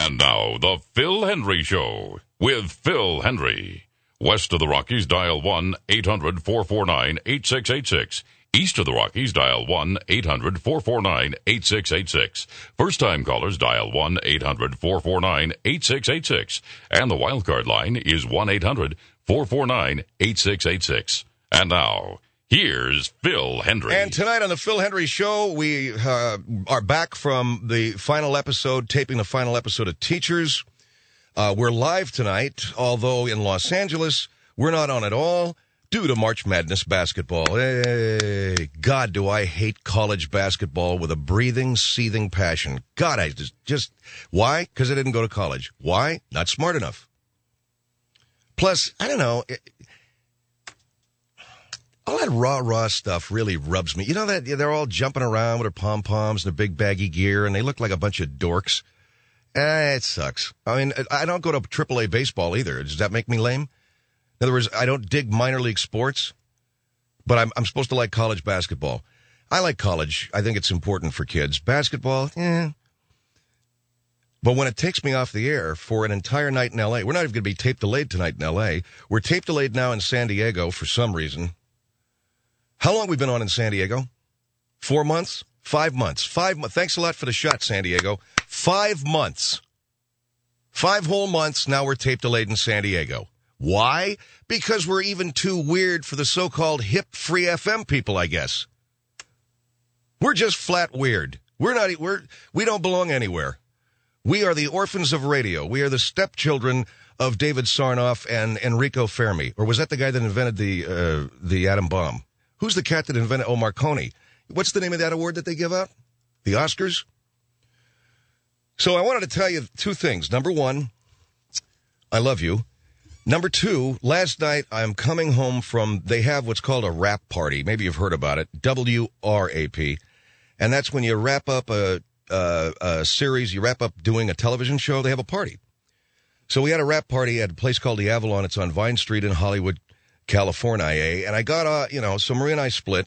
And now, the Phil Hendry Show with Phil Hendry. West of the Rockies, dial 1-800-449-8686. East of the Rockies, dial 1-800-449-8686. First-time callers, dial 1-800-449-8686. And the wildcard line is 1-800-449-8686. And now, here's Phil Hendry. And tonight on the Phil Hendry Show, we are back from the final episode, taping the final episode of Teachers. We're live tonight, although in Los Angeles, we're not on at all due to March Madness basketball. Hey, God, do I hate college basketball with a breathing, seething passion. God, I just why? Because I didn't go to college. Why? Not smart enough. Plus, I don't know, all that rah-rah stuff really rubs me. You know that they're all jumping around with their pom-poms and their big baggy gear, and they look like a bunch of dorks. It sucks. I mean, I don't go to AAA baseball either. Does that make me lame? In other words, I don't dig minor league sports, but I'm supposed to like college basketball. I like college. I think it's important for kids. Basketball, But when it takes me off the air for an entire night in L.A., we're not even going to be tape delayed tonight in L.A. We're tape delayed now in San Diego for some reason. How long have we been on in San Diego? 4 months? 5 months. 5 months. Thanks a lot for the shot, San Diego. 5 months. 5 whole months, now we're tape delayed in San Diego. Why? Because we're even too weird for the so-called hip free FM people, I guess. We're just flat weird. We don't belong anywhere. We are the orphans of radio. We are the stepchildren of David Sarnoff and Enrico Fermi. Or was that the guy that invented the atom bomb? Who's the cat that invented Marconi? What's the name of that award that they give out? The Oscars? So I wanted to tell you 2 things. Number 1, I love you. Number 2, last night I'm coming home from, they have what's called a wrap party. Maybe you've heard about it. WRAP. And that's when you wrap up a series, you wrap up doing a television show, they have a party. So we had a wrap party at a place called the Avalon. It's on Vine Street in Hollywood, California, and I got, so Maria and I split,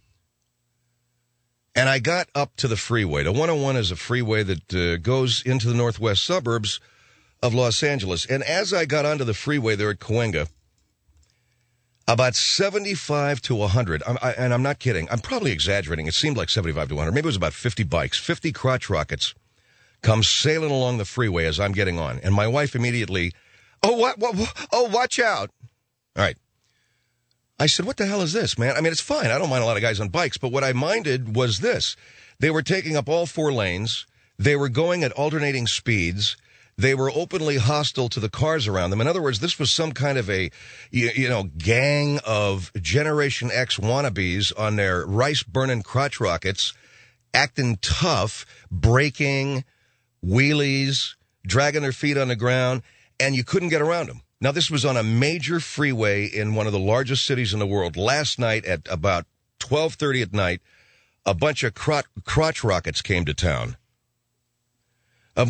and I got up to the freeway. The 101 is a freeway that goes into the northwest suburbs of Los Angeles, and as I got onto the freeway there at Cahuenga, about 75 to 100, and I'm not kidding, I'm probably exaggerating, it seemed like 75 to 100, maybe it was about 50 bikes, 50 crotch rockets come sailing along the freeway as I'm getting on, and my wife immediately, watch out. All right. I said, what the hell is this, man? I mean, it's fine. I don't mind a lot of guys on bikes, but what I minded was this. They were taking up all 4 lanes. They were going at alternating speeds. They were openly hostile to the cars around them. In other words, this was some kind of a, gang of Generation X wannabes on their rice-burning crotch rockets, acting tough, braking, wheelies, dragging their feet on the ground, and you couldn't get around them. Now, this was on a major freeway in one of the largest cities in the world. Last night at about 12:30 at night, a bunch of crotch rockets came to town. And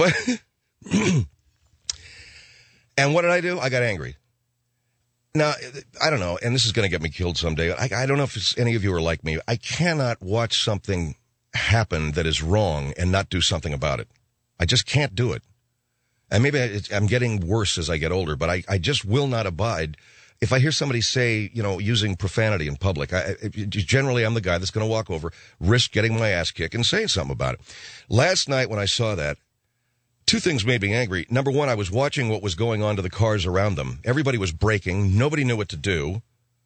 what did I do? I got angry. Now, I don't know, and this is going to get me killed someday. I don't know if any of you are like me. I cannot watch something happen that is wrong and not do something about it. I just can't do it. And maybe I'm getting worse as I get older, but I just will not abide. If I hear somebody say, using profanity in public, generally I'm the guy that's going to walk over, risk getting my ass kicked, and saying something about it. Last night when I saw that, 2 things made me angry. Number 1, I was watching what was going on to the cars around them. Everybody was braking. Nobody knew what to do.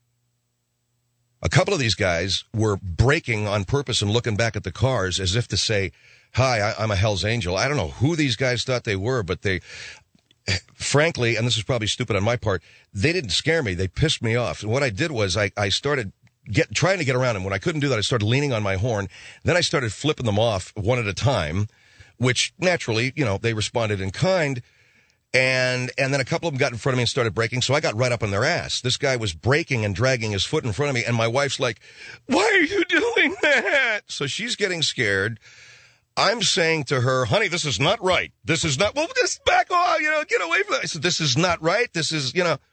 A couple of these guys were braking on purpose and looking back at the cars as if to say, hi, I'm a Hell's Angel. I don't know who these guys thought they were, but they, frankly, and this is probably stupid on my part, they didn't scare me. They pissed me off. And what I did was I started trying to get around them. When I couldn't do that, I started leaning on my horn. Then I started flipping them off one at a time, which naturally, they responded in kind. And then a couple of them got in front of me and started braking, so I got right up on their ass. This guy was braking and dragging his foot in front of me, and my wife's like, why are you doing that? So she's getting scared. I'm saying to her, honey, this is not right. This is not, well, just back off, get away from that. I said, this is not right. This is,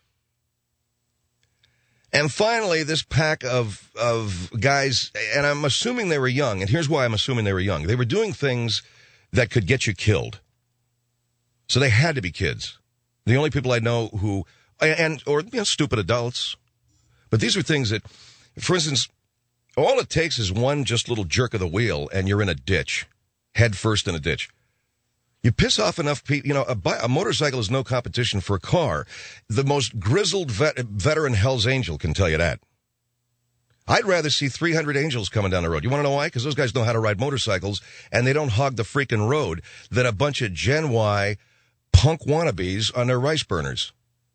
And finally, this pack of guys, and I'm assuming they were young, and here's why I'm assuming they were young. They were doing things that could get you killed. So they had to be kids. The only people I know who, or stupid adults. But these are things that, for instance, all it takes is one just little jerk of the wheel and you're in a ditch, head first in a ditch. You piss off enough people, a motorcycle is no competition for a car. The most grizzled veteran Hell's Angel can tell you that. I'd rather see 300 Angels coming down the road. You want to know why? Because those guys know how to ride motorcycles, and they don't hog the freaking road than a bunch of Gen Y punk wannabes on their rice burners.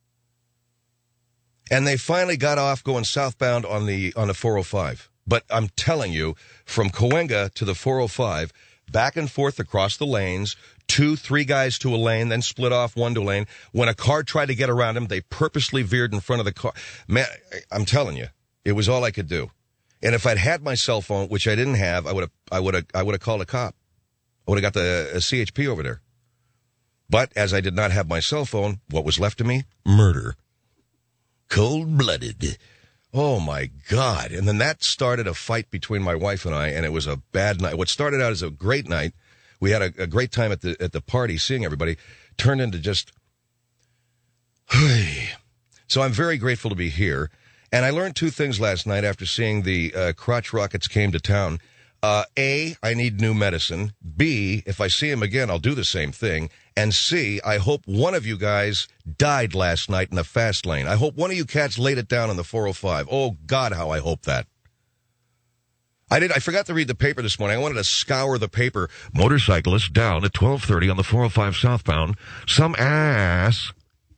And they finally got off going southbound on the 405. But I'm telling you, from Cahuenga to the 405, back and forth across the lanes, 2-3 guys to a lane, then split off one to a lane. When a car tried to get around them, they purposely veered in front of the car. Man, I'm telling you. It was all I could do. And if I'd had my cell phone, which I didn't have, I would have called a cop. I would have got the CHP over there. But as I did not have my cell phone, what was left of me? Murder. Cold-blooded. Oh my God. And then that started a fight between my wife and I, and it was a bad night. What started out as a great night, we had a great time at the party, seeing everybody, turned into just, so I'm very grateful to be here. And I learned two things last night after seeing the crotch rockets came to town. A, I need new medicine. B, if I see him again, I'll do the same thing. And C, I hope one of you guys died last night in the fast lane. I hope one of you cats laid it down on the 405. Oh, God, how I hope that. I forgot to read the paper this morning. I wanted to scour the paper. Motorcyclist down at 12:30 on the 405 southbound. Some ass.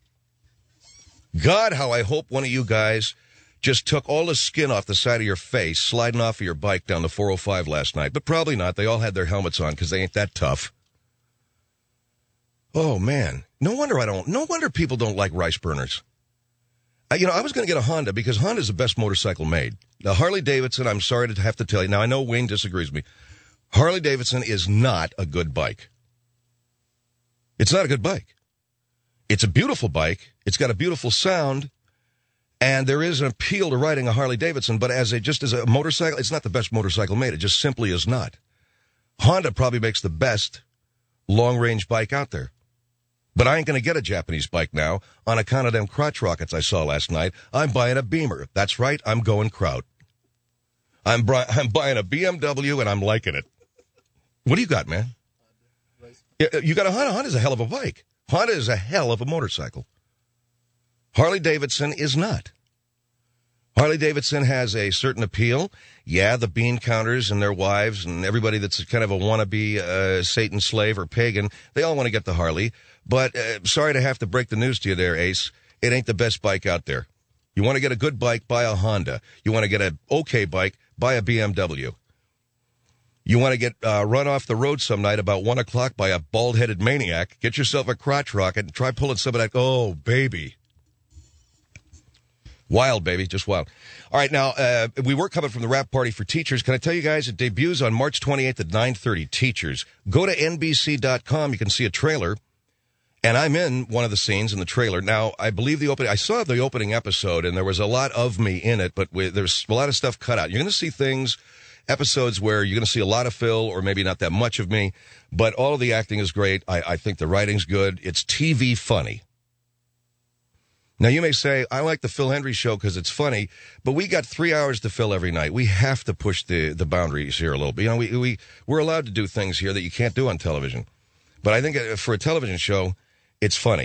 God, how I hope one of you guys just took all the skin off the side of your face, sliding off of your bike down the 405 last night. But probably not. They all had their helmets on because they ain't that tough. Oh, man. No wonder people don't like rice burners. I was going to get a Honda because Honda's the best motorcycle made. Now, Harley-Davidson, I'm sorry to have to tell you. Now, I know Wayne disagrees with me. Harley-Davidson is not a good bike. It's not a good bike. It's a beautiful bike. It's got a beautiful sound. And there is an appeal to riding a Harley-Davidson, but as a motorcycle, it's not the best motorcycle made. It just simply is not. Honda probably makes the best long-range bike out there. But I ain't going to get a Japanese bike now on account of them crotch rockets I saw last night. I'm buying a Beamer. That's right, I'm going Kraut. I'm buying a BMW, and I'm liking it. What do you got, man? You got a Honda? Honda's a hell of a bike. Honda is a hell of a motorcycle. Harley-Davidson is not. Harley-Davidson has a certain appeal. Yeah, the bean counters and their wives and everybody that's kind of a wannabe Satan slave or pagan, they all want to get the Harley. But sorry to have to break the news to you there, Ace. It ain't the best bike out there. You want to get a good bike, buy a Honda. You want to get an okay bike, buy a BMW. You want to get run off the road some night about 1 o'clock by a bald-headed maniac, get yourself a crotch rocket and try pulling some of that. Oh, baby. Wild, baby, just wild. All right, now, we were coming from the rap party for teachers. Can I tell you guys, it debuts on March 28th at 9:30, Teachers. Go to NBC.com. You can see a trailer, and I'm in one of the scenes in the trailer. Now, I believe I saw the opening episode, and there was a lot of me in it, but there's a lot of stuff cut out. You're going to see episodes where you're going to see a lot of Phil, or maybe not that much of me, but all of the acting is great. I think the writing's good. It's TV funny. Now, you may say, I like the Phil Hendrie Show because it's funny, but we got 3 hours to fill every night. We have to push the boundaries here a little bit. We're allowed to do things here that you can't do on television. But I think for a television show, it's funny.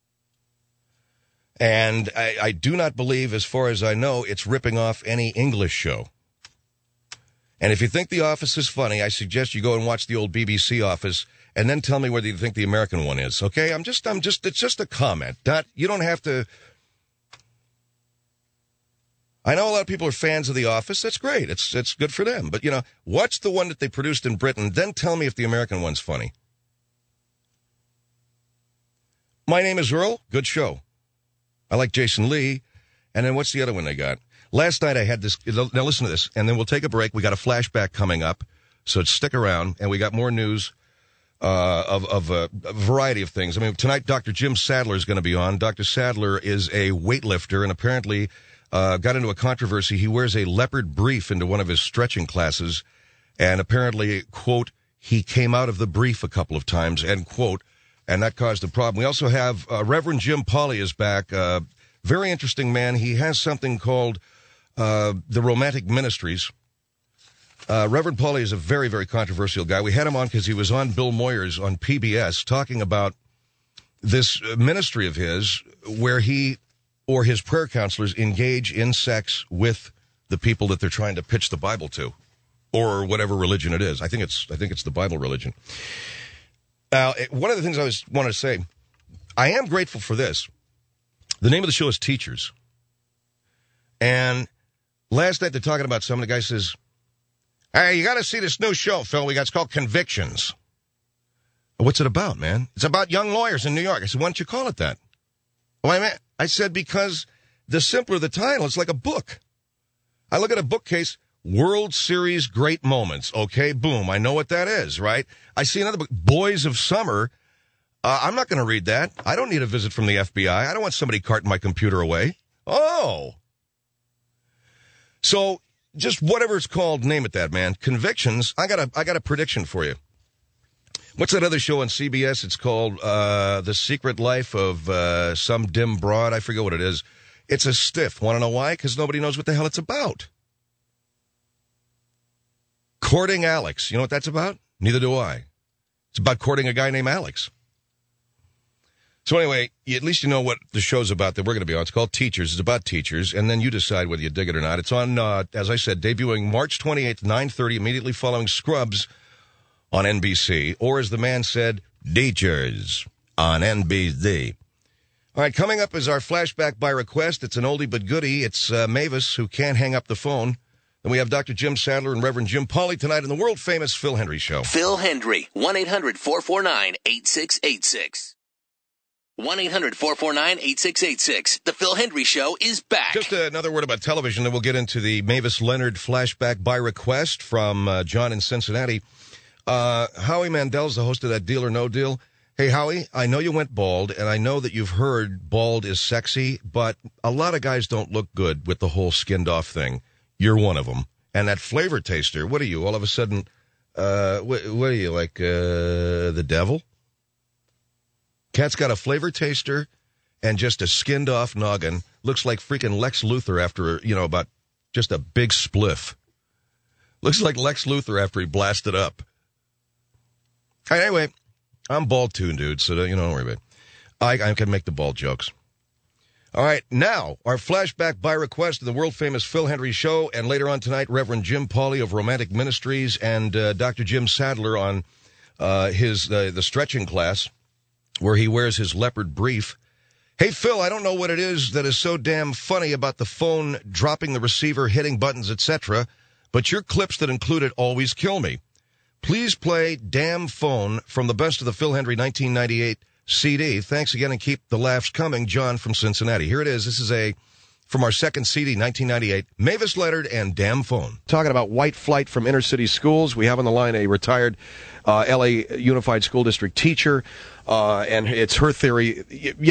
And I do not believe, as far as I know, it's ripping off any English show. And if you think The Office is funny, I suggest you go and watch the old BBC Office and then tell me whether you think the American one is. Okay? It's just a comment. You don't have to. I know a lot of people are fans of The Office. That's great. It's good for them. But, watch the one that they produced in Britain, then tell me if the American one's funny. My Name is Earl. Good show. I like Jason Lee. And then what's the other one they got? Last night I had this. Now listen to this, and then we'll take a break. We got a flashback coming up, so stick around. And we got more news of a variety of things. I mean, tonight Dr. Jim Sadler is going to be on. Dr. Sadler is a weightlifter and apparently got into a controversy. He wears a leopard brief into one of his stretching classes, and apparently, quote, he came out of the brief a couple of times, end quote. and that caused a problem. We also have Reverend Jim Pauly is back. Very interesting man. He has something called the Romantic Ministries. Reverend Pauly is a very, very controversial guy. We had him on because he was on Bill Moyers on PBS talking about this ministry of his where he or his prayer counselors engage in sex with the people that they're trying to pitch the Bible to, or whatever religion it is. I think it's the Bible religion. Now, one of the things I wanted to say, I am grateful for this. The name of the show is Teachers. And last night they're talking about something. The guy says, "Hey, you got to see this new show, Phil. It's called Convictions." What's it about, man? It's about young lawyers in New York. I said, why don't you call it that? Well, I said, because the simpler the title, it's like a book. I look at a bookcase, World Series Great Moments. Okay, boom. I know what that is, right? I see another book, Boys of Summer. I'm not going to read that. I don't need a visit from the FBI. I don't want somebody carting my computer away. Oh. So just whatever it's called, name it that, man. Convictions. I got a prediction for you. What's that other show on CBS? It's called The Secret Life of some dim broad. I forget what it is. It's a stiff. Want to know why? Because nobody knows what the hell it's about. Courting Alex. You know what that's about? Neither do I. It's about courting a guy named Alex. So anyway, at least you know what the show's about that we're going to be on. It's called Teachers. It's about teachers, and then you decide whether you dig it or not. It's on, as I said, debuting March 28th, 9:30, immediately following Scrubs on NBC, or as the man said, Teachers on NBC. All right, coming up is our flashback by request. It's an oldie but goodie. It's Mavis, who can't hang up the phone. Then we have Dr. Jim Sadler and Reverend Jim Pauly tonight in the world-famous Phil Hendry Show. Phil Hendry, 1-800-449-8686. 1-800-449-8686. The Phil Hendry Show is back. Just another word about television, then we'll get into the Mavis Leonard flashback by request from John in Cincinnati. Howie Mandel's the host of that Deal or No Deal. Hey, Howie, I know you went bald, and I know that you've heard bald is sexy, but a lot of guys don't look good with the whole skinned-off thing. You're one of them. And that flavor taster, what are you, all of a sudden, what are you, like the devil? Cat's got a flavor taster and just a skinned-off noggin. Looks like freaking Lex Luthor after, about just a big spliff. Looks like Lex Luthor after he blasted up. Anyway, I'm bald too, dude, so don't worry about it. I can make the bald jokes. All right, now, our flashback by request of the world-famous Phil Hendry Show, and later on tonight, Reverend Jim Pauly of Romantic Ministries and Dr. Jim Sadler on the stretching class, where he wears his leopard brief. Hey, Phil, I don't know what it is that is so damn funny about the phone dropping the receiver, hitting buttons, etc., but your clips that include it always kill me. Please play Damn Phone from the Best of the Phil Hendry 1998 CD. Thanks again and keep the laughs coming. John from Cincinnati. Here it is. This is from our second CD, 1998, Mavis Leonard and Damn Phone. Talking about white flight from inner city schools. We have on the line a retired L.A. Unified School District teacher, and it's her theory,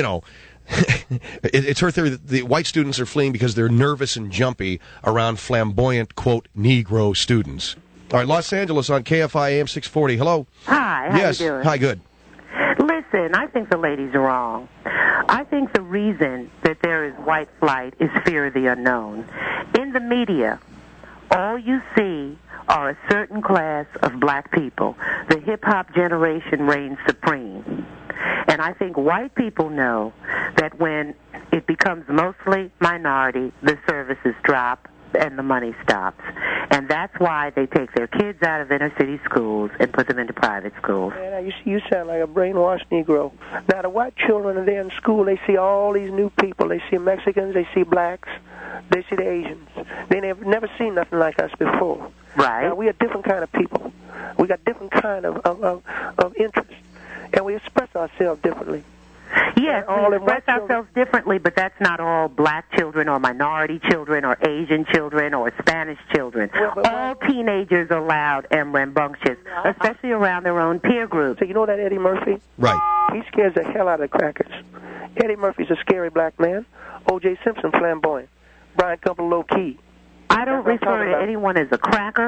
it's her theory that the white students are fleeing because they're nervous and jumpy around flamboyant, quote, Negro students. All right, Los Angeles on KFI AM 640. Hello. Hi, how yes. you doing? Hi, good. Listen, I think the ladies are wrong. I think the reason that there is white flight is fear of the unknown. In the media, all you see are a certain class of black people. The hip-hop generation reigns supreme. And I think white people know that when it becomes mostly minority, the services drop and the money stops. And that's why they take their kids out of inner city schools and put them into private schools. Man, you sound like a brainwashed Negro. Now, the white children are there in school. They see all these new people. They see Mexicans. They see blacks. They see the Asians. They never seen nothing like us before. Right. Now, we are different kind of people. We got different kind of interests. And we express ourselves differently. Yes, we express ourselves differently, but that's not all black children or minority children or Asian children or Spanish children. All teenagers are loud and rambunctious, especially around their own peer groups. So you know that Eddie Murphy? Right. He scares the hell out of the crackers. Eddie Murphy's a scary black man. O.J. Simpson, flamboyant. Brian Campbell, low-key. I don't refer to anyone as a cracker.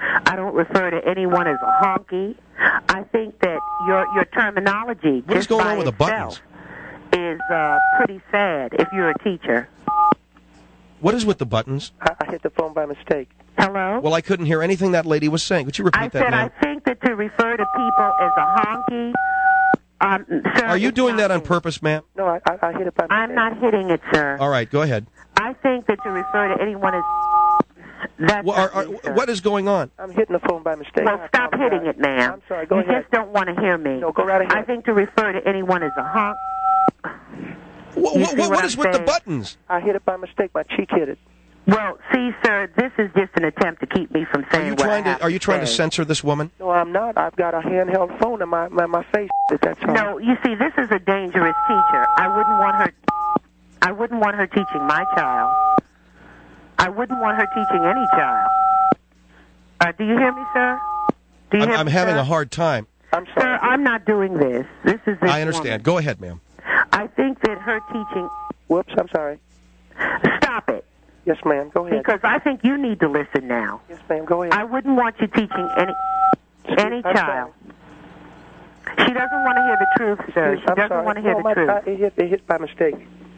I don't refer to anyone as a honky. I think that your terminology What is just going by on with the buttons? itself is pretty sad if you're a teacher. What is with the buttons? I hit the phone by mistake. Hello? Well, I couldn't hear anything that lady was saying. Would you repeat I that, said ma'am? I think that to refer to people as a honky, sir, Are you it's doing not that on me. purpose, ma'am? No, I hit it by mistake. I'm not hitting it, sir. All right, go ahead. I think that to refer to anyone as that's Well, not me, sir. what is going on? I'm hitting the phone by mistake. Well, I stop apologize. hitting it, ma'am. I'm sorry. Go you ahead. just don't want to hear me. No, go right ahead. I think to refer to anyone as a honk. You see What I'm is with the saying? buttons? I hit it by mistake. My cheek hit it. Well, see, sir, this is just an attempt to keep me from saying what I have Are you trying to say. censor this woman? No, I'm not. I've got a handheld phone in my face. That's all. No, you see, this is a dangerous teacher. I wouldn't want her teaching my child. I wouldn't want her teaching any child. Do you hear me, sir? Do you hear I'm me, having sir? a hard time. I'm sorry. Sir, I'm not doing this. This is this I understand. woman. Go ahead, ma'am. I think that her teaching. Whoops, I'm sorry. Stop it, Yes, ma'am. Go ahead. because I think you need to listen now. Yes, ma'am. Go ahead. I wouldn't want you teaching any I'm child. She doesn't want to hear the truth, sir. She I'm doesn't sorry. want to hear No, the truth. It hit by mistake.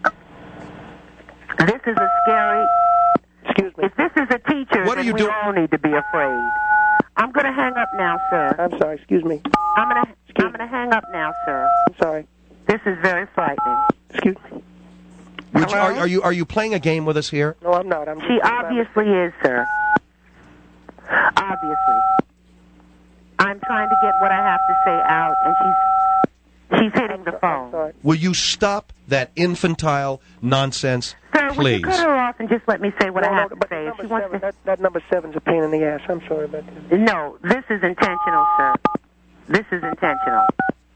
This is a scary. Excuse me. If this is a teacher, What are then you we doing? all need to be afraid. I'm going to hang up now, sir. I'm sorry. Excuse me. I'm going to hang up now, sir. I'm sorry. This is very frightening. Excuse me. Hello? Are you playing a game with us here? No, I'm not. I'm She obviously is, sir. Obviously. I'm trying to get what I have to say out, and she's hitting the I'm phone. sorry. Will you stop that infantile nonsense, Sir, would you please? cut her off and just let me say what I have to but say? If number she wants seven, to... that number 7's a pain in the ass. I'm sorry about that. No, this is intentional, sir. This is intentional.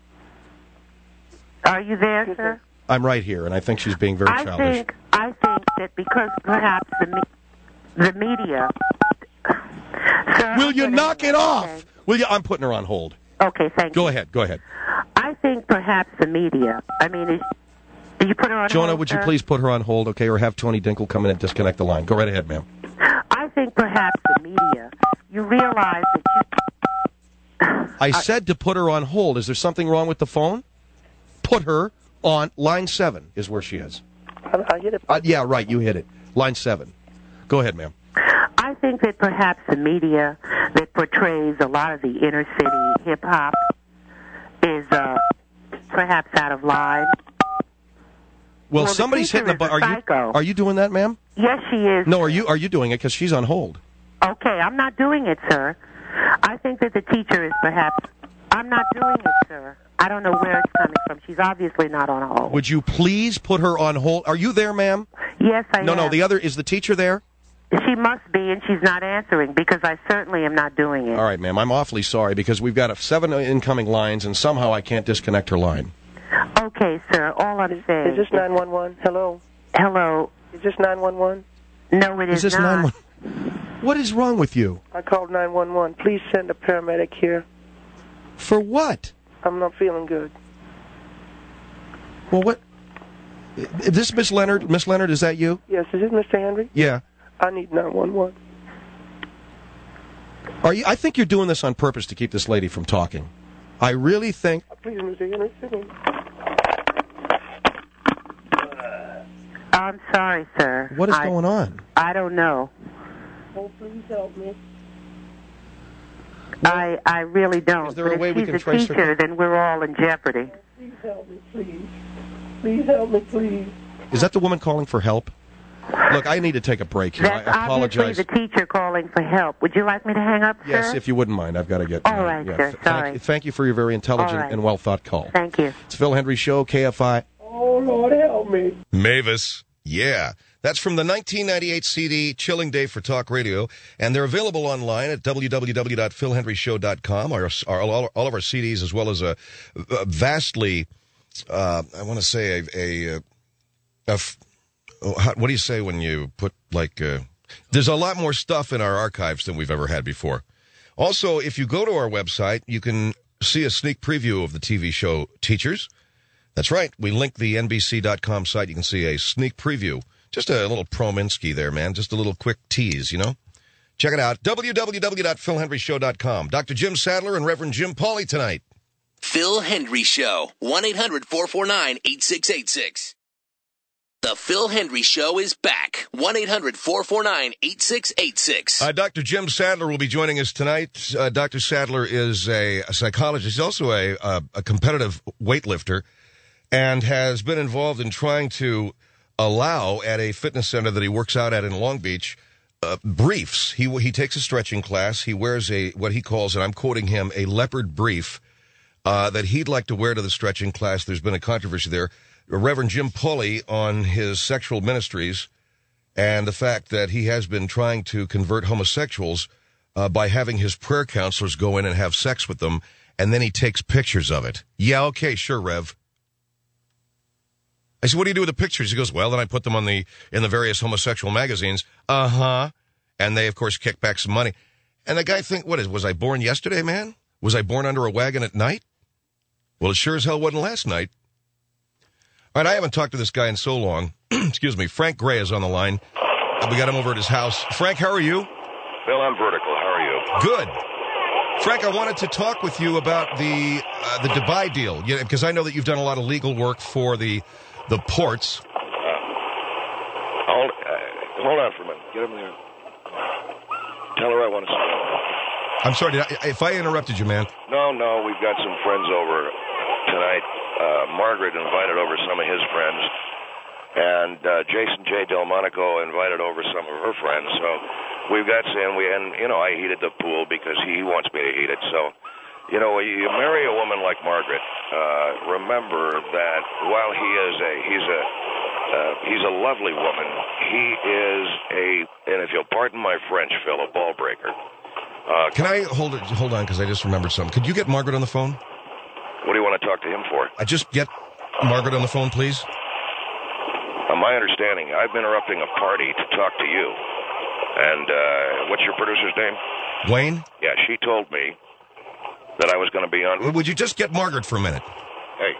Are you there, sir? I'm right here, and I think she's being very childish. I think that because perhaps the media. Sir, Will I'm you gonna knock hang it up, off? okay? Will you? I'm putting her on hold. Okay, thank you. Go ahead. Go ahead. I think perhaps the media. I mean, did you put her on Jonah, hold, would you sir? please put her on hold, okay, or have Tony Dinkle come in and disconnect the line? Go right ahead, ma'am. I think perhaps the media. You realize that I said to put her on hold. Is there something wrong with the phone? Put her on line 7 is where she is. I hit it. Yeah, right. You hit it. Line 7. Go ahead, ma'am. I think that perhaps the media that portrays a lot of the inner city hip hop is perhaps out of line. Well, the somebody's teacher hitting the is a button. psycho. Are you doing that, ma'am? Yes, she is. No, are you doing it? Because she's on hold. Okay, I'm not doing it, sir. I think that the teacher is perhaps... I'm not doing it, sir. I don't know where it's coming from. She's obviously not on hold. Would you please put her on hold? Are you there, ma'am? Yes, I am. No, the other, is the teacher there? She must be, and she's not answering, because I certainly am not doing it. All right, ma'am. I'm awfully sorry because we've got 7 incoming lines, and somehow I can't disconnect her line. Okay, sir. All I'm saying Is this 911? Hello? Hello. Is this 911? No, it is Is this not. 911? What is wrong with you? I called 911. Please send a paramedic here. For what? I'm not feeling good. Well, what? Is this Miss Leonard? Miss Leonard, is that you? Yes, is this Mr. Henry? Yeah. I need 911. Are you? I think you're doing this on purpose to keep this lady from talking. I really think. Please, Mr. Henry, sit in. I'm sorry, sir. What is going on? I don't know. Oh, please help me. I really don't. Is there a but way if we she's can a trace her- teacher, then we're all in jeopardy. Please help me, please. Please help me, please. Is that the woman calling for help? Look, I need to take a break here. That's I apologize. obviously the teacher calling for help. Would you like me to hang up, Yes, sir? if you wouldn't mind. I've got to get... All right, sir. Sorry. Thank you for your very intelligent All right. and well-thought call. Thank you. It's Phil Hendry Show, KFI. Oh, Lord, help me. Mavis. Yeah. That's from the 1998 CD, Chilling Day for Talk Radio. And they're available online at www.philhenryshow.com. All of our CDs, as well as a vastly, I want to say what do you say when you put there's a lot more stuff in our archives than we've ever had before. Also, if you go to our website, you can see a sneak preview of the TV show Teachers. That's right. We link the NBC.com site. You can see a sneak preview. Just a little Prominsky there, man. Just a little quick tease, you know? Check it out, www.philhenryshow.com. Dr. Jim Sadler and Reverend Jim Pauly tonight. Phil Hendry Show. 1-800-449-8686. The Phil Hendry Show is back. 1-800-449-8686. Dr. Jim Sadler will be joining us tonight. Dr. Sadler is a psychologist. He's also a competitive weightlifter and has been involved in trying to allow at a fitness center that he works out at in Long Beach briefs. He takes a stretching class. He wears what he calls, and I'm quoting him, a leopard brief that he'd like to wear to the stretching class. There's been a controversy there. Reverend Jim Pauly on his sexual ministries and the fact that he has been trying to convert homosexuals by having his prayer counselors go in and have sex with them, and then he takes pictures of it. Yeah, okay, sure, Rev. I said, what do you do with the pictures? He goes, well, then I put them in the various homosexual magazines. Uh-huh. And they, of course, kick back some money. And the guy was I born yesterday, man? Was I born under a wagon at night? Well, it sure as hell wasn't last night. All right, I haven't talked to this guy in so long. Excuse me. Frank Gray is on the line. We got him over at his house. Frank, how are you? Bill, I'm vertical. How are you? Good. Frank, I wanted to talk with you about the Dubai deal, because I know that you've done a lot of legal work for the ports. Hold on for a minute. Get him there. Tell her I want to see her. I'm sorry, if I interrupted you, man. No, we've got some friends over tonight. Margaret invited over some of his friends, and Jason J. Delmonico invited over some of her friends. So we've got I heated the pool because he wants me to heat it. So, you marry a woman like Margaret, remember that while he's a lovely woman, he is and if you'll pardon my French, Phil, a ball breaker. Can I hold on, because I just remembered something. Could you get Margaret on the phone? What do you want to talk to him for? Just get Margaret on the phone, please. My understanding, I've been interrupting a party to talk to you. And what's your producer's name? Wayne? Yeah, she told me that I was going to be on. Would you just get Margaret for a minute? Hey.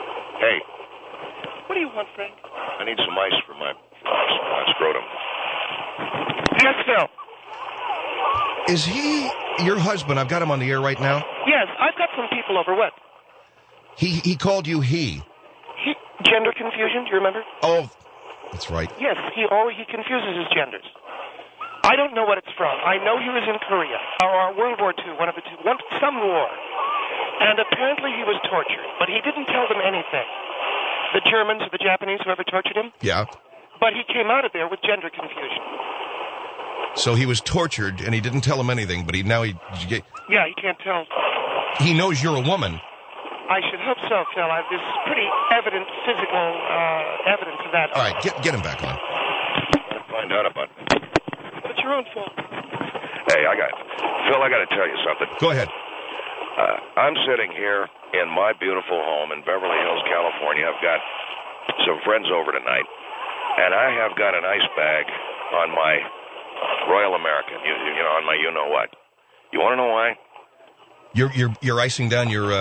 What do you want, Frank? I need some ice for my scrotum. Yes, Phil. Is he your husband? I've got him on the air right now. Yes, I've got some people over. What? He called you he. Gender confusion, do you remember? Oh, that's right. Yes, he confuses his genders. I don't know what it's from. I know he was in Korea, or World War II, one of the two, some war. And apparently he was tortured, but he didn't tell them anything. The Germans or the Japanese, whoever tortured him? Yeah. But he came out of there with gender confusion. So he was tortured, and he didn't tell him anything, but Yeah, he can't tell. He knows you're a woman. I should hope so, Phil. There's pretty evident physical evidence of that. All right, get him back on. I'll find out about it. But it's your own fault. Hey, Phil, I got to tell you something. Go ahead. I'm sitting here in my beautiful home in Beverly Hills, California. I've got some friends over tonight, and I have got an ice bag on my Royal American, on my you-know-what. You want to know why? You're icing down your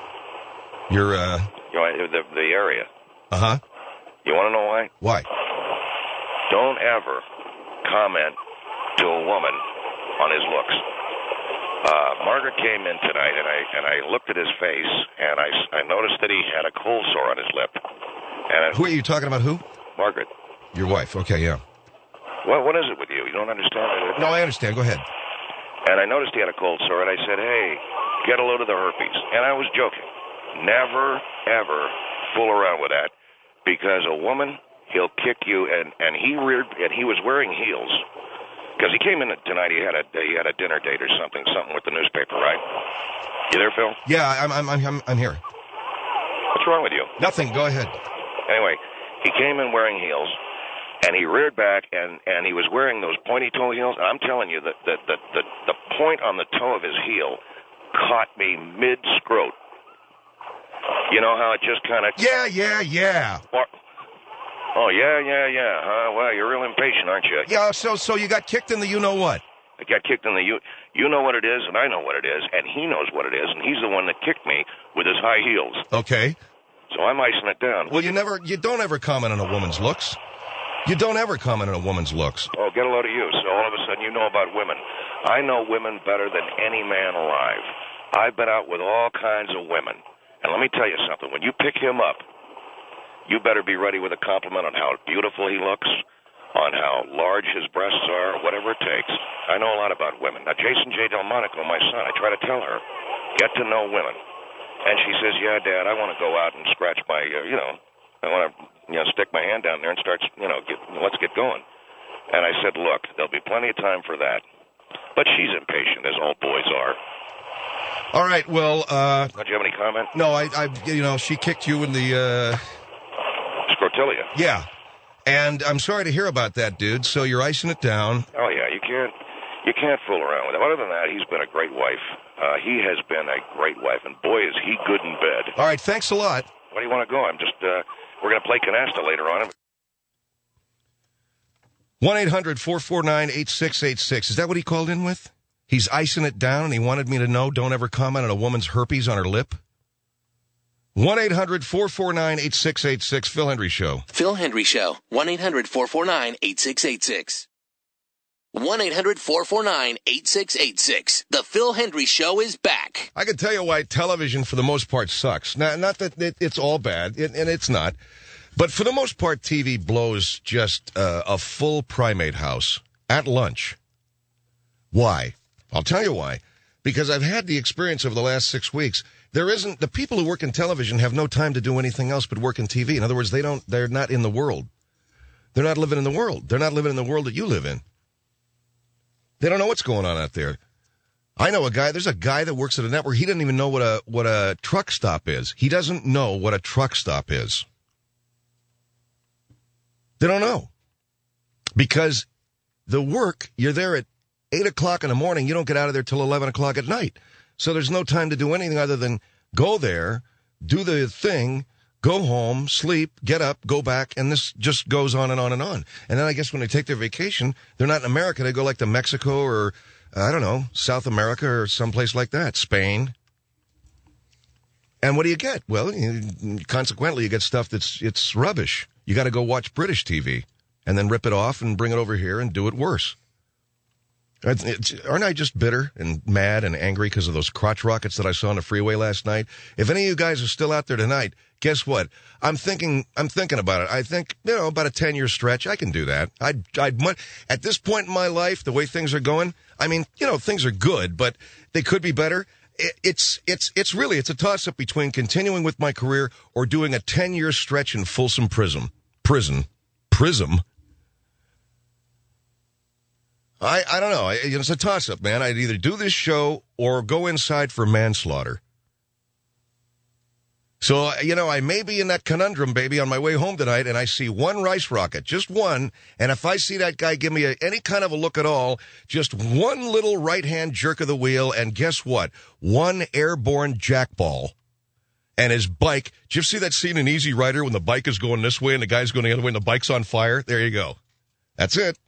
the area. Uh-huh. You want to know why? Why? Don't ever comment to a woman on his looks. Margaret came in tonight, and I looked at his face, and I noticed that he had a cold sore on his lip. And who are you talking about? Who? Margaret. Your wife. Okay, yeah. What is it with you? You don't understand it? No, I understand. Go ahead. And I noticed he had a cold sore, and I said, hey, get a load of the herpes. And I was joking. Never, ever fool around with that, because a woman, he'll kick you, and he was wearing heels. Because he came in tonight, he had a dinner date or something with the newspaper, right? You there, Phil? Yeah, I'm here. What's wrong with you? Nothing. Go ahead. Anyway, he came in wearing heels, and he reared back, and he was wearing those pointy toe heels. And I'm telling you that the point on the toe of his heel caught me mid-scrot. You know how it just kind of... Yeah. Oh, yeah, huh? Well, you're real impatient, aren't you? Yeah, so you got kicked in the you-know-what? I got kicked in the you know what it is, and I know what it is, and he knows what it is, and he's the one that kicked me with his high heels. Okay. So I'm icing it down. Well, you don't ever comment on a woman's looks. You don't ever comment on a woman's looks. Oh, get a load of you. So all of a sudden you know about women. I know women better than any man alive. I've been out with all kinds of women. And let me tell you something. When you pick him up, you better be ready with a compliment on how beautiful he looks, on how large his breasts are, whatever it takes. I know a lot about women. Now, Jason J. Delmonico, my son, I try to tell her, get to know women. And she says, yeah, Dad, I want to go out and scratch my, I want to, stick my hand down there and start, let's get going. And I said, look, there'll be plenty of time for that. But she's impatient, as all boys are. All right, well, Don't you have any comment? No, she kicked you in the, Scrotilia. Yeah. And I'm sorry to hear about that, dude. So you're icing it down. Oh, yeah, you can't fool around with him. Other than that, he's been a great wife. He has been a great wife, and boy, is he good in bed. All right, thanks a lot. Where do you want to go? I'm just, we're going to play canasta later on. 1-800-449-8686. Is that what he called in with? He's icing it down, and he wanted me to know don't ever comment on a woman's herpes on her lip? 1-800-449-8686, Phil Hendry Show. Phil Hendry Show, 1-800-449-8686. 1-800-449-8686. The Phil Hendry Show is back. I can tell you why television, for the most part, sucks. Now, not that it's all bad, and it's not. But for the most part, TV blows just a full primate house at lunch. Why? I'll tell you why. Because I've had the experience over the last 6 weeks. The people who work in television have no time to do anything else but work in TV. In other words, they're not in the world. They're not living in the world. They're not living in the world that you live in. They don't know what's going on out there. I know there's a guy that works at a network. He doesn't even know what a truck stop is. He doesn't know what a truck stop is. They don't know. Because the work, you're there at 8 o'clock in the morning. You don't get out of there till 11 o'clock at night. So there's no time to do anything other than go there, do the thing, go home, sleep, get up, go back, and this just goes on and on and on. And then I guess when they take their vacation, they're not in America. They go like to Mexico or, I don't know, South America or someplace like that, Spain. And what do you get? Well, consequently, you get stuff it's rubbish. You got to go watch British TV and then rip it off and bring it over here and do it worse. Aren't I just bitter and mad and angry because of those crotch rockets that I saw on the freeway last night? If any of you guys are still out there tonight, guess what? I'm thinking about it. I think, about a 10-year stretch, I can do that. At this point in my life, the way things are going, I mean, things are good, but they could be better. It's a toss-up between continuing with my career or doing a 10-year stretch in Folsom Prison. I don't know. It's a toss-up, man. I'd either do this show or go inside for manslaughter. So, I may be in that conundrum, baby, on my way home tonight, and I see one rice rocket, just one, and if I see that guy give me any kind of a look at all, just one little right-hand jerk of the wheel, and guess what? One airborne jackball. And his bike, did you ever see that scene in Easy Rider when the bike is going this way and the guy's going the other way and the bike's on fire? There you go. That's it.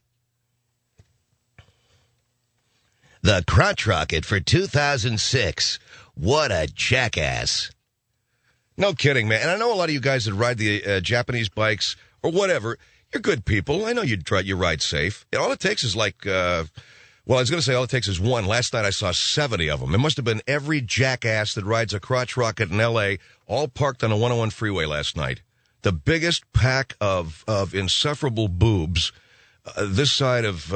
The crotch rocket for 2006. What a jackass. No kidding, man. And I know a lot of you guys that ride the Japanese bikes or whatever. You're good people. I know you ride safe. All it takes is all it takes is one. Last night I saw 70 of them. It must have been every jackass that rides a crotch rocket in L.A. all parked on a 101 freeway last night. The biggest pack of insufferable boobs this side of,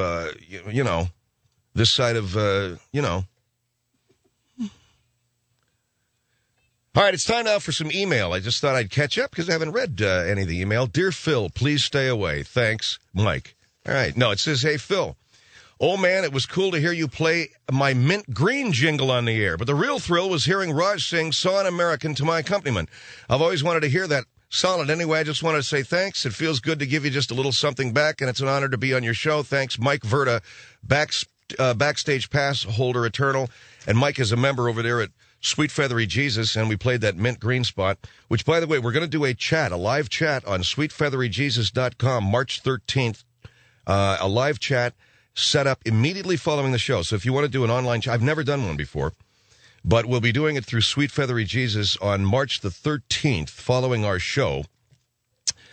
All right, it's time now for some email. I just thought I'd catch up because I haven't read any of the email. Dear Phil, please stay away. Thanks, Mike. All right. No, it says, hey, Phil. Oh, man, it was cool to hear you play my Mint Green jingle on the air. But the real thrill was hearing Raj sing Saw an American to my accompaniment. I've always wanted to hear that solid. Anyway, I just wanted to say thanks. It feels good to give you just a little something back, and it's an honor to be on your show. Thanks, Mike Verda, backstage pass holder eternal. And Mike is a member over there at Sweet Feathery Jesus, and we played that Mint Green spot, which, by the way, we're going to do a live chat on sweetfeatheryjesus.com March 13th, a live chat set up immediately following the show. So if you want to do an online chat, I've never done one before, but we'll be doing it through Sweet Feathery Jesus on March the 13th following our show.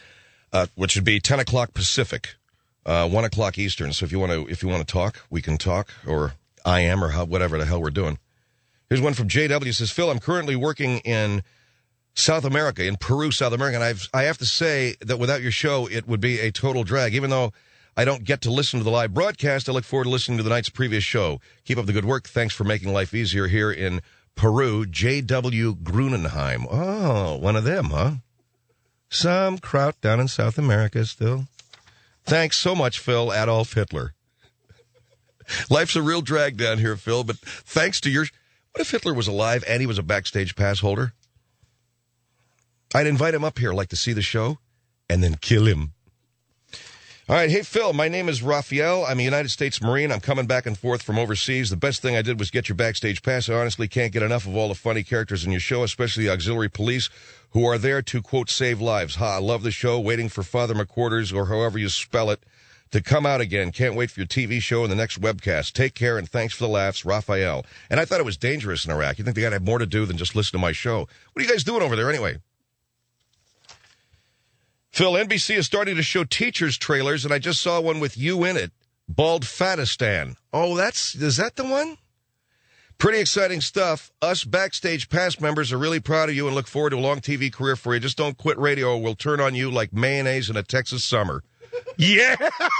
which would be 10 o'clock Pacific, 1 o'clock Eastern. So if you want to talk, we can talk, or I am, or whatever the hell we're doing. Here's one from JW. It says, Phil, I'm currently working in South America, in Peru, South America, and I have to say that without your show, it would be a total drag. Even though I don't get to listen to the live broadcast, I look forward to listening to the night's previous show. Keep up the good work. Thanks for making life easier here in Peru. J.W. Grunenheim. Oh, one of them, huh? Some kraut down in South America still. Thanks so much, Phil. Adolf Hitler. Life's a real drag down here, Phil, but thanks to your... What if Hitler was alive and he was a backstage pass holder? I'd invite him up here, like to see the show, and then kill him. All right, hey, Phil, my name is Raphael. I'm a United States Marine. I'm coming back and forth from overseas. The best thing I did was get your backstage pass. I honestly can't get enough of all the funny characters in your show, especially the auxiliary police who are there to, quote, save lives. Ha, I love the show, waiting for Father McQuarters, or however you spell it, to come out again. Can't wait for your TV show and the next webcast. Take care, and thanks for the laughs, Raphael. And I thought it was dangerous in Iraq. You think they got to have more to do than just listen to my show? What are you guys doing over there anyway? Phil, NBC is starting to show teachers trailers, and I just saw one with you in it. Bald Fatistan. Oh, is that the one? Pretty exciting stuff. Us Backstage Pass members are really proud of you and look forward to a long TV career for you. Just don't quit radio or we'll turn on you like mayonnaise in a Texas summer. Yeah!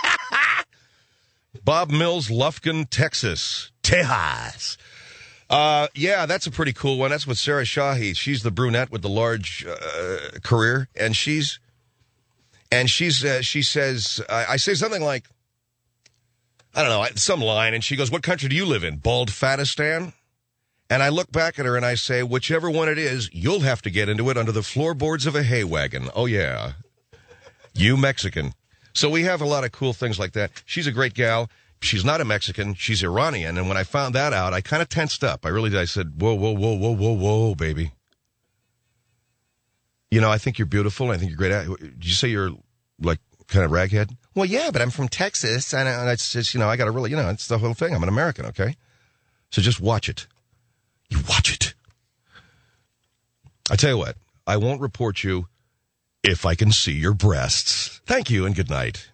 Bob Mills, Lufkin, Texas. Tejas. Yeah, that's a pretty cool one. That's with Sarah Shahi. She's the brunette with the large career, and she says, I say something like, I don't know, some line, and she goes, what country do you live in? Bald Fatistan? And I look back at her and I say, whichever one it is, you'll have to get into it under the floorboards of a hay wagon. Oh, yeah. You Mexican. So we have a lot of cool things like that. She's a great gal. She's not a Mexican. She's Iranian. And when I found that out, I kind of tensed up. I really did. I said, whoa, whoa, whoa, whoa, whoa, whoa, baby. You know, I think you're beautiful. I think you're great. Did you say you're, like, kind of raghead? Well, yeah, but I'm from Texas. And it's just, I got to really, it's the whole thing. I'm an American, okay? So just watch it. You watch it. I tell you what, I won't report you if I can see your breasts. Thank you and good night.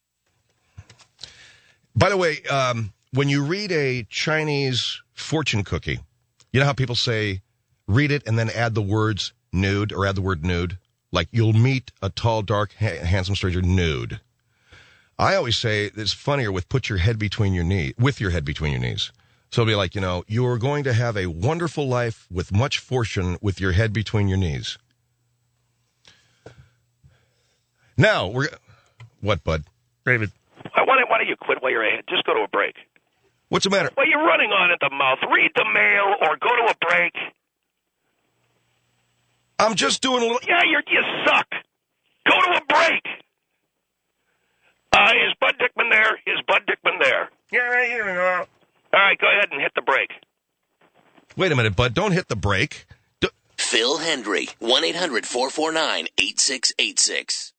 By the way, when you read a Chinese fortune cookie, you know how people say, read it and then add the words nude or add the word nude? Like, you'll meet a tall, dark, handsome stranger nude. I always say it's funnier with with your head between your knees. So it'll be like, you are going to have a wonderful life with much fortune with your head between your knees. Now, what, bud? David. Why don't you quit while you're ahead? Just go to a break. What's the matter? Well, you're running on at the mouth. Read the mail or go to a break. I'm just doing a little... Yeah, you suck. Go to a break. Is Bud Dickman there? Is Bud Dickman there? Yeah, right here. All right, go ahead and hit the brake. Wait a minute, Bud. Don't hit the brake. Phil Hendry, 1-800-449-8686.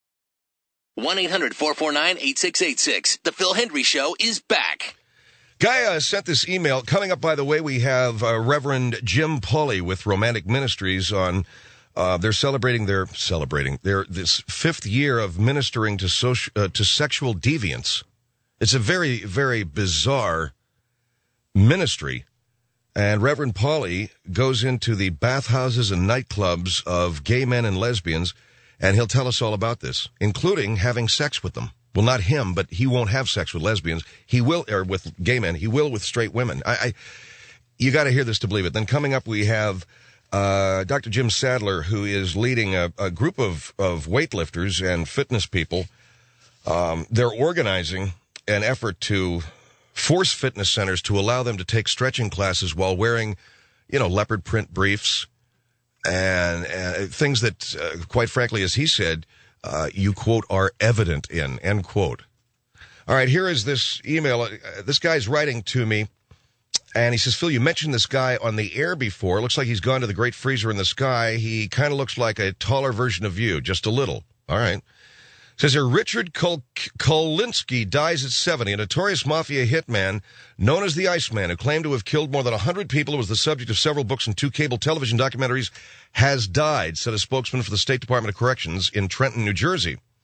1-800-449-8686. The Phil Hendry Show is back. Guy sent this email. Coming up, by the way, we have Reverend Jim Pauly with Romantic Ministries on... they're celebrating their this 5th year of ministering to sexual deviants. It's a very, very bizarre ministry. And Reverend Pauly goes into the bathhouses and nightclubs of gay men and lesbians, and he'll tell us all about this, including having sex with them. Well, not him, but he won't have sex with lesbians. He will, or with gay men. He will with straight women. You got to hear this to believe it. Then coming up, we have Dr. Jim Sadler, who is leading a group of weightlifters and fitness people. They're organizing an effort to force fitness centers to allow them to take stretching classes while wearing, leopard print briefs and things that, quite frankly, as he said, you, quote, are evident in, end quote. All right, here is this email. This guy's writing to me, and he says, Phil, you mentioned this guy on the air before. It looks like he's gone to the Great Freezer in the Sky. He kind of looks like a taller version of you, just a little. All right. Says here, Richard Kolinsky dies at 70, a notorious mafia hitman known as the Iceman, who claimed to have killed more than 100 people, who was the subject of several books and 2 cable television documentaries, has died, said a spokesman for the State Department of Corrections in Trenton, New Jersey.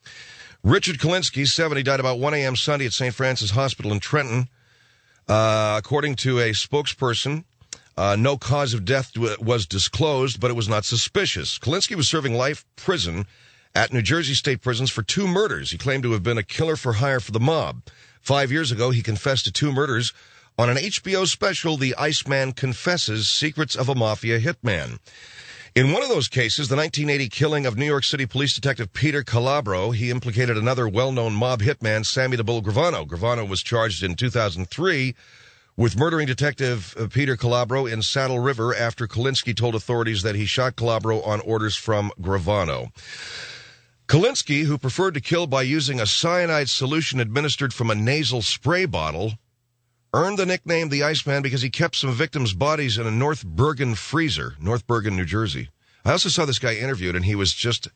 Richard Kalinsky, 70, died about 1 a.m. Sunday at St. Francis Hospital in Trenton. According to a spokesperson, no cause of death was disclosed, but it was not suspicious. Kalinsky was serving life prison at New Jersey State Prisons for 2 murders. He claimed to have been a killer for hire for the mob. 5 years ago, he confessed to 2 murders on an HBO special, The Iceman Confesses: Secrets of a Mafia Hitman. In one of those cases, the 1980 killing of New York City police detective Peter Calabro, he implicated another well-known mob hitman, Sammy the Bull Gravano. Gravano was charged in 2003 with murdering detective Peter Calabro in Saddle River after Kalinsky told authorities that he shot Calabro on orders from Gravano. Kalinsky, who preferred to kill by using a cyanide solution administered from a nasal spray bottle, earned the nickname the Iceman because he kept some victims' bodies in a North Bergen freezer, North Bergen, New Jersey. I also saw this guy interviewed, and he was just,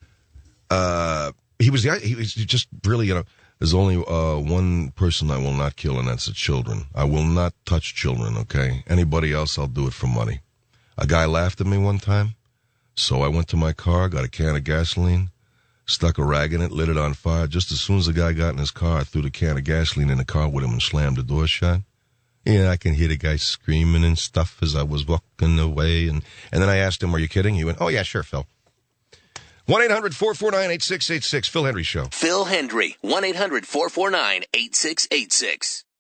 he was just really, there's only one person I will not kill, and that's the children. I will not touch children, okay? Anybody else, I'll do it for money. A guy laughed at me one time, so I went to my car, got a can of gasoline, stuck a rag in it, lit it on fire. Just as soon as the guy got in his car, I threw the can of gasoline in the car with him and slammed the door shut. Yeah, I can hear the guy screaming and stuff as I was walking away. And then I asked him, are you kidding? He went, oh, yeah, sure, Phil. 1-800-449-8686, Phil Hendry Show. Phil Hendry, 1-800-449-8686.